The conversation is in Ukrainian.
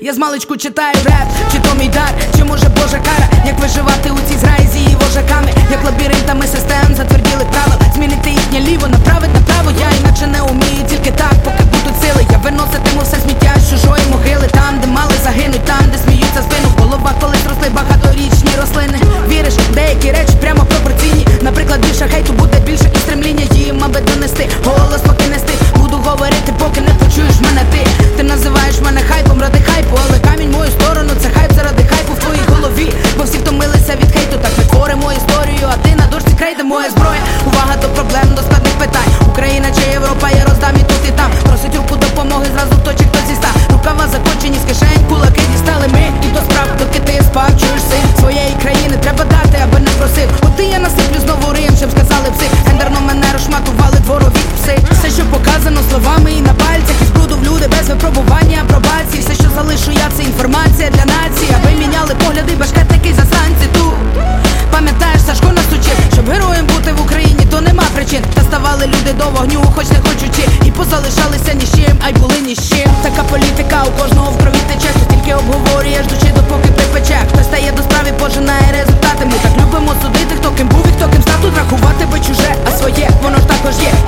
Я змалечку читаю реп, чи то мій дар, чи може Божа кара. Як виживати у цій зграї з її вожаками, як лабіринтами систем затверділи правил. Змінити їхнє ліво, направить направо. Я інакше не умію, тільки так, поки будуть сили. Я виноситиму все сміття з чужої могили. Там, де мали загинуть, там, де сміються спину. В головах колись росли багаторічні рослини. Віриш, деякі речі прямо пропорційні. Наприклад, більше хейту буде більше і стремління їм, аби донести голос, поки нести. Буду говорити, поки не почуєш мене ти. Ти називаєш мене хайпом ради хайпу, але камінь в мою сторону це хайп заради хайпу в твоїй голові. Бо всі втомилися від хейту, так ми творимо історію, а ти на дошці крейда моя зброя. Увага до проблем, до складних питань. Україна чи Європа, я роздам і тут і там. Просить руку допомоги, зразу точить хтось зі ста. Рукава закочені з кишень, кулаки дістали ми. І до справ, доки ти спав, чуєш син своєї країни треба дати, аби не просив. От ти я насиплю знову рим, щоб сказали пси. Гендерно мене розшматували дворові пси. Все, що показано словами і на пальцях, із бруду в люди без випробування, апробації. Все, що залишу я, це інформація для нації. Аби міняли погляди, башкетники засранці тут. Пам'ятаєш, Сашко нас учив, щоб героєм бути в Україні, то нема причин. Та ставали люди до вогню, хоч не хочучи. І позалишалися ні з чим, а й були ні з чим. Така політика у кожного в крові тече. Хто тільки обговорюєш душі, допоки припече. Хто стає до справи, пожинає результати. Ми так любимо судити, хто ким був і хто ким став. Тут рахувати би чуже, а своє, воно ж також є.